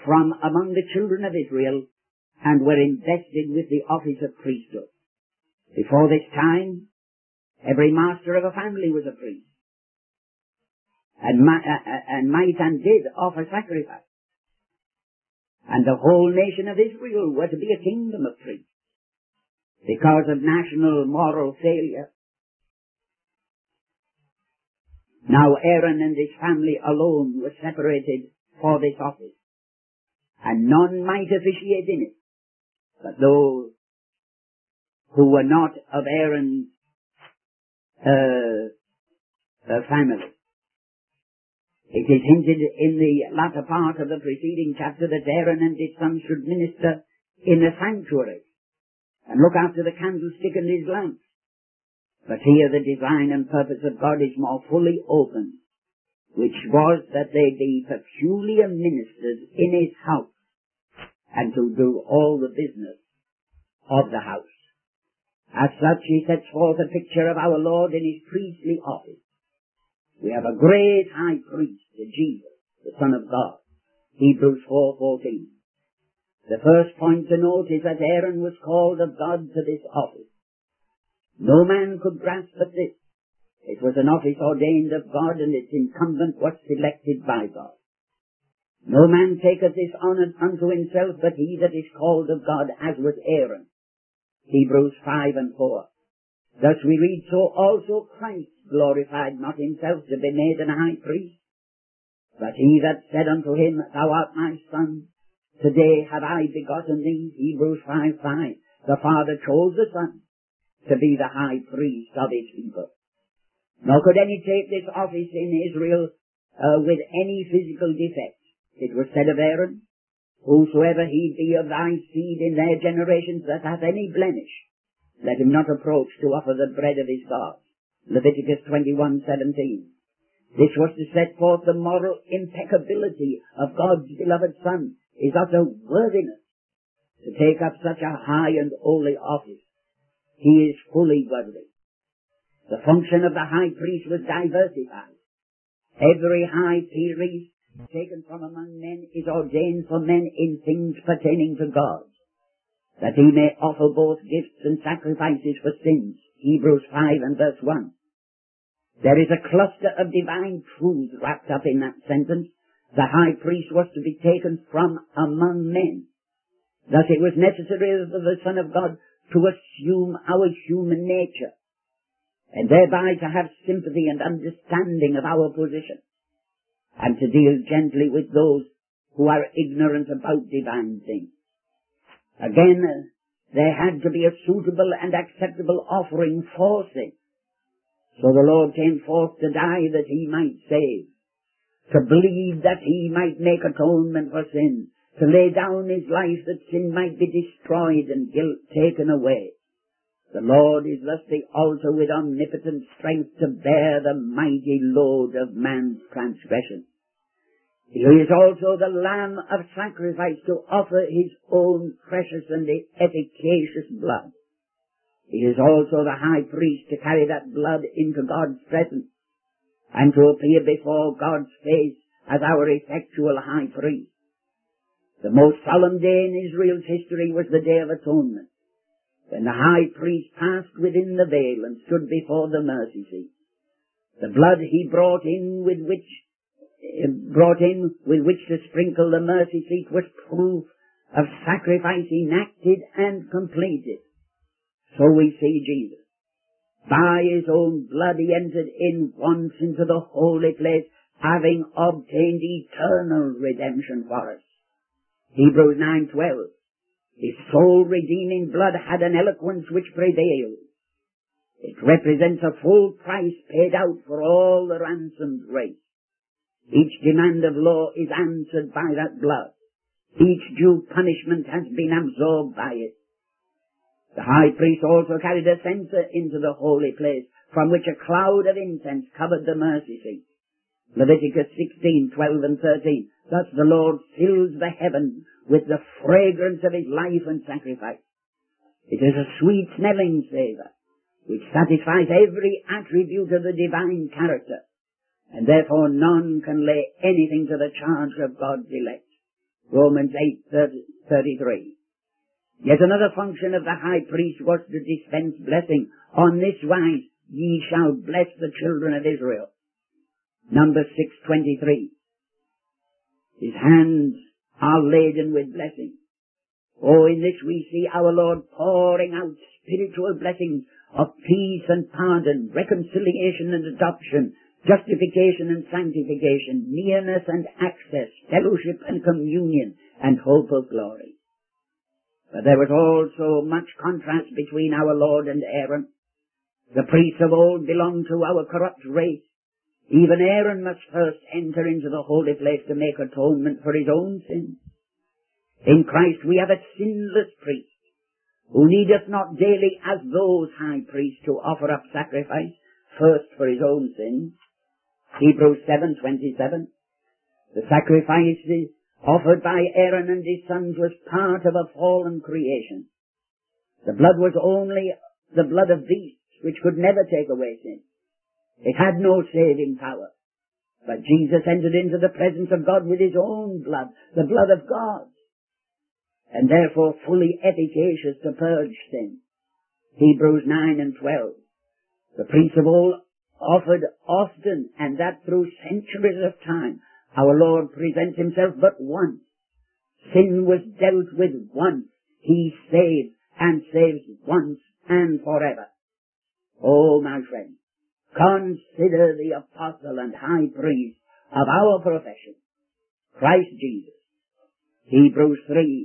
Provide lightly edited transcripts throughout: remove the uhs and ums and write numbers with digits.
from among the children of Israel and were invested with the office of priesthood. Before this time, every master of a family was a priest, and might and did offer sacrifice. And the whole nation of Israel were to be a kingdom of priests. Because of national moral failure, now Aaron and his family alone were separated for this office, and none might officiate in it, but those who were not of Aaron's family. It is hinted in the latter part of the preceding chapter that Aaron and his sons should minister in the sanctuary and look after the candlestick and his lamps. But here the design and purpose of God is more fully opened, which was that they be peculiar ministers in his house and to do all the business of the house. As such, he sets forth a picture of our Lord in his priestly office. We have a great high priest, Jesus, the Son of God. Hebrews 4:14. The first point to note is that Aaron was called of God to this office. No man could grasp at this. It was an office ordained of God, and its incumbent was selected by God. No man taketh this honour unto himself, but he that is called of God, as was Aaron. Hebrews 5:4. Thus we read, so also Christ glorified not himself to be made an high priest, but he that said unto him, Thou art my son, today have I begotten thee. Hebrews 5:5. The Father chose the Son to be the high priest of his people. Nor could any take this office in Israel with any physical defect. It was said of Aaron, Whosoever he be of thy seed in their generations that hath any blemish, let him not approach to offer the bread of his God. Leviticus 21:17. This was to set forth the moral impeccability of God's beloved Son, his utter worthiness to take up such a high and holy office. He is fully worthy. The function of the high priest was diversified. Every high priest taken from among men is ordained for men in things pertaining to God, that he may offer both gifts and sacrifices for sins. Hebrews 5:1. There is a cluster of divine truths wrapped up in that sentence. The high priest was to be taken from among men. Thus it was necessary for the Son of God to assume our human nature, and thereby to have sympathy and understanding of our position, and to deal gently with those who are ignorant about divine things. Again, there had to be a suitable and acceptable offering for sin. So the Lord came forth to die that he might save, to bleed that he might make atonement for sin, to lay down his life that sin might be destroyed and guilt taken away. The Lord is thus the altar with omnipotent strength to bear the mighty load of man's transgression. He is also the Lamb of sacrifice to offer his own precious and efficacious blood. He is also the high priest to carry that blood into God's presence and to appear before God's face as our effectual high priest. The most solemn day in Israel's history was the Day of Atonement, when the high priest passed within the veil and stood before the mercy seat. The blood he brought in with which to sprinkle the mercy seat was proof of sacrifice enacted and completed. So we see Jesus. By his own blood he entered in once into the holy place, having obtained eternal redemption for us. Hebrews 9:12. His soul redeeming blood had an eloquence which prevailed. It represents a full price paid out for all the ransomed race. Each demand of law is answered by that blood. Each due punishment has been absorbed by it. The high priest also carried a censer into the holy place, from which a cloud of incense covered the mercy seat. Leviticus 16:12-13. Thus the Lord fills the heaven with the fragrance of his life and sacrifice. It is a sweet-smelling savour, which satisfies every attribute of the divine character, and therefore none can lay anything to the charge of God's elect. Romans 8:33. Yet another function of the high priest was to dispense blessing. On this wise ye shall bless the children of Israel. Numbers 6:23. His hands are laden with blessing. Oh, in this we see our Lord pouring out spiritual blessings of peace and pardon, reconciliation and adoption, justification and sanctification, nearness and access, fellowship and communion, and hope of glory. But there was also much contrast between our Lord and Aaron. The priests of old belonged to our corrupt race. Even Aaron must first enter into the holy place to make atonement for his own sins. In Christ we have a sinless priest, who needeth not daily as those high priests to offer up sacrifice, first for his own sins. Hebrews 7:27. The sacrifices offered by Aaron and his sons was part of a fallen creation. The blood was only the blood of beasts, which could never take away sin. It had no saving power. But Jesus entered into the presence of God with his own blood, the blood of God, and therefore fully efficacious to purge sin. Hebrews 9:12. The priests of old offered often, and that through centuries of time. Our Lord presents himself but once. Sin was dealt with once. He saved, and saves once and forever. Oh, my friend, consider the apostle and high priest of our profession, Christ Jesus. Hebrews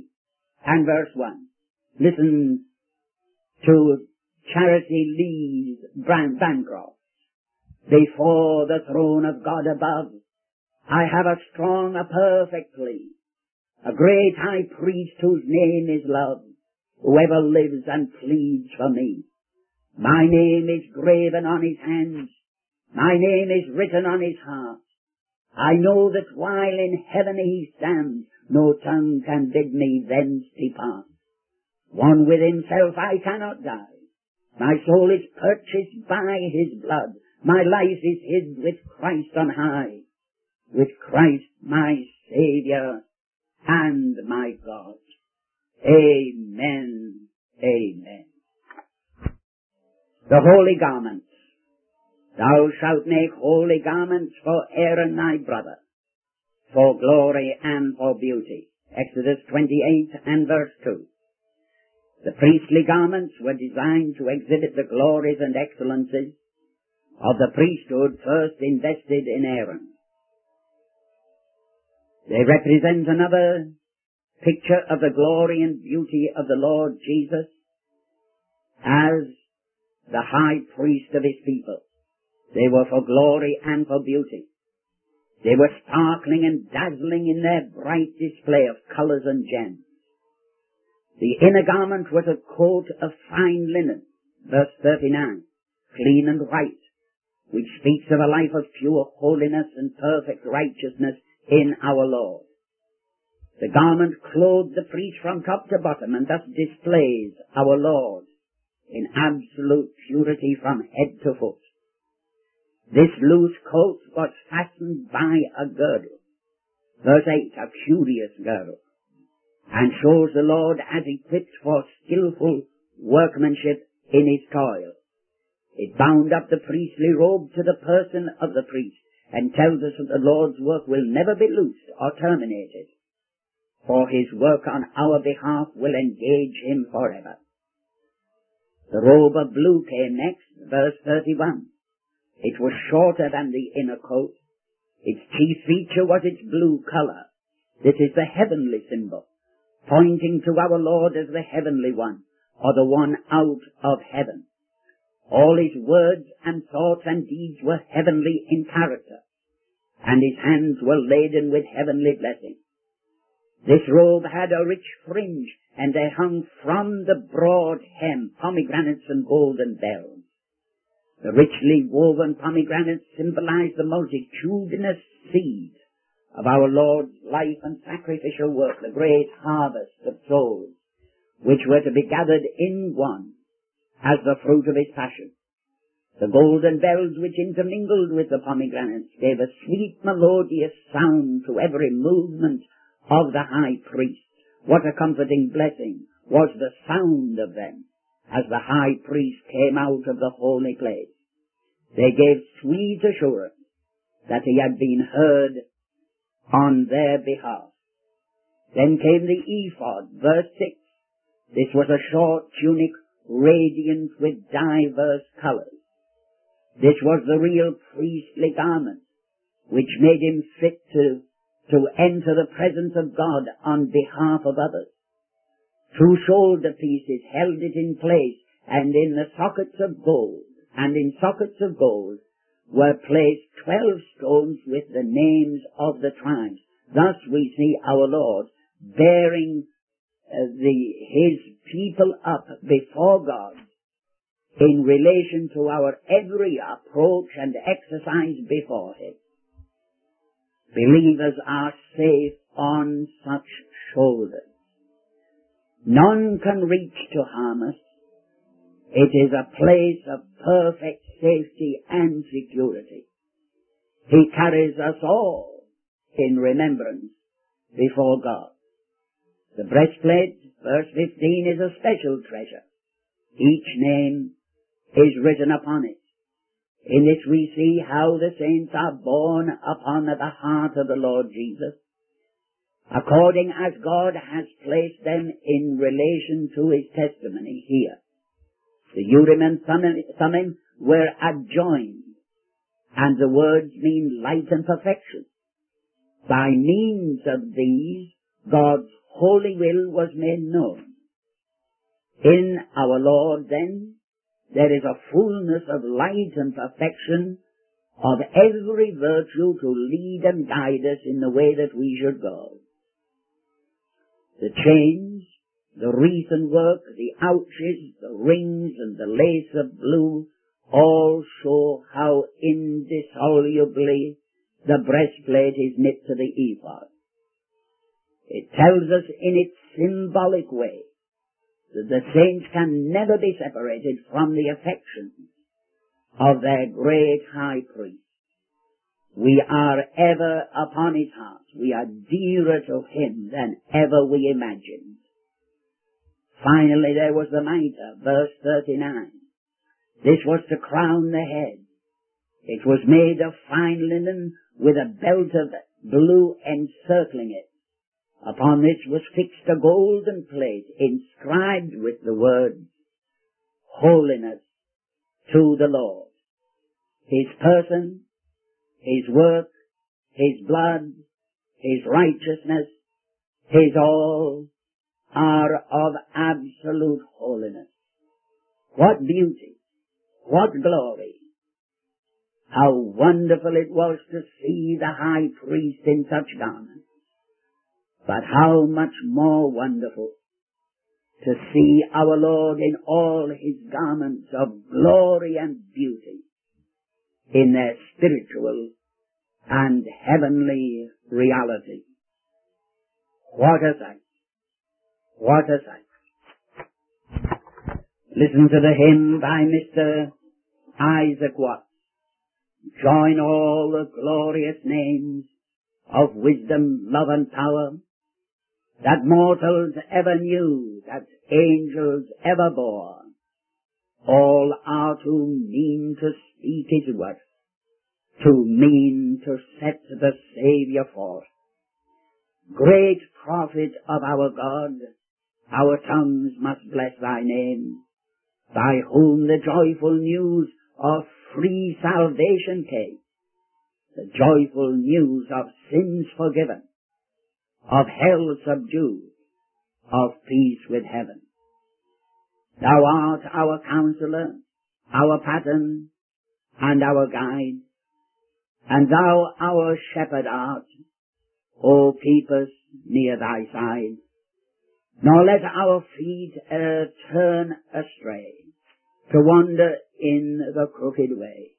3:1. Listen to Charity Lee's Bancroft. Before the throne of God above, I have a strong, a perfect plea, a great high priest whose name is love, who ever lives and pleads for me. My name is graven on his hands, my name is written on his heart. I know that while in heaven he stands, no tongue can bid me thence depart. One with himself I cannot die. My soul is purchased by his blood. My life is hid with Christ on high, with Christ my Saviour and my God. Amen. Amen. The holy garments. Thou shalt make holy garments for Aaron thy brother, for glory and for beauty. Exodus 28:2. The priestly garments were designed to exhibit the glories and excellencies of the priesthood first invested in Aaron. They represent another picture of the glory and beauty of the Lord Jesus as the high priest of his people. They were for glory and for beauty. They were sparkling and dazzling in their bright display of colors and gems. The inner garment was a coat of fine linen, verse 39, clean and white, which speaks of a life of pure holiness and perfect righteousness in our Lord. The garment clothed the priest from top to bottom and thus displays our Lord in absolute purity from head to foot. This loose coat was fastened by a girdle, verse 8, a curious girdle, and shows the Lord as equipped for skillful workmanship in his toil. It bound up the priestly robe to the person of the priest and tells us that the Lord's work will never be loosed or terminated, for his work on our behalf will engage him forever. The robe of blue came next, verse 31. It was shorter than the inner coat. Its chief feature was its blue color. This is the heavenly symbol, pointing to our Lord as the heavenly one, or the one out of heaven. All his words and thoughts and deeds were heavenly in character, and his hands were laden with heavenly blessing. This robe had a rich fringe, and there hung from the broad hem pomegranates and golden bells. The richly woven pomegranates symbolized the multitudinous seed of our Lord's life and sacrificial work, the great harvest of souls, which were to be gathered in one as the fruit of his passion. The golden bells which intermingled with the pomegranates gave a sweet melodious sound to every movement of the high priest. What a comforting blessing was the sound of them as the high priest came out of the holy place. They gave sweet assurance that he had been heard on their behalf. Then came the ephod, verse 6. This was a short tunic radiant with diverse colors. This was the real priestly garment which made him fit to enter the presence of God on behalf of others. 2 shoulder pieces held it in place, and in the sockets of gold, were placed 12 stones with the names of the tribes. Thus we see our Lord bearing his people up before God in relation to our every approach and exercise before him. Believers are safe on such shoulders. None can reach to harm us. It is a place of perfect safety and security. He carries us all in remembrance before God. The breastplate, verse 15, is a special treasure. Each name is written upon it. In this we see how the saints are borne upon the heart of the Lord Jesus, according as God has placed them in relation to his testimony here. The Urim and Thummim were adjoined, and the words mean light and perfection. By means of these, God's holy will was made known. In our Lord, then, there is a fullness of light and perfection of every virtue to lead and guide us in the way that we should go. The chains, the wreath and work, the ouches, the rings, and the lace of blue all show how indissolubly the breastplate is knit to the ephod. It tells us in its symbolic way that the saints can never be separated from the affections of their great high priest. We are ever upon his heart. We are dearer to him than ever we imagined. Finally, there was the mitre, verse 39. This was to crown the head. It was made of fine linen with a belt of blue encircling it. Upon this was fixed a golden plate inscribed with the words, Holiness to the Lord. His person, his work, his blood, his righteousness, his all are of absolute holiness. What beauty! What glory! How wonderful it was to see the high priest in such garments. But how much more wonderful to see our Lord in all his garments of glory and beauty in their spiritual and heavenly reality. What a sight! What a sight! Listen to the hymn by Mr. Isaac Watts. Join all the glorious names of wisdom, love, and power that mortals ever knew, that angels ever bore. All are too mean to speak his worth, too mean to set the Saviour forth. Great prophet of our God, our tongues must bless thy name, by whom the joyful news of free salvation came, the joyful news of sins forgiven, of hell subdued, of peace with heaven. Thou art our counselor, our pattern, and our guide, and thou our shepherd art. O keep us near thy side, nor let our feet turn astray, to wander in the crooked way.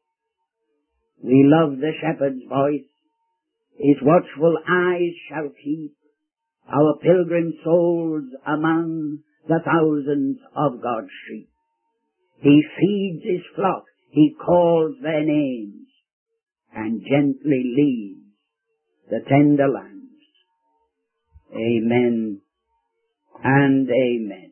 We love the shepherd's voice, his watchful eyes shall keep our pilgrim souls among the thousands of God's sheep. He feeds his flock, he calls their names, and gently leads the tender lambs. Amen and amen.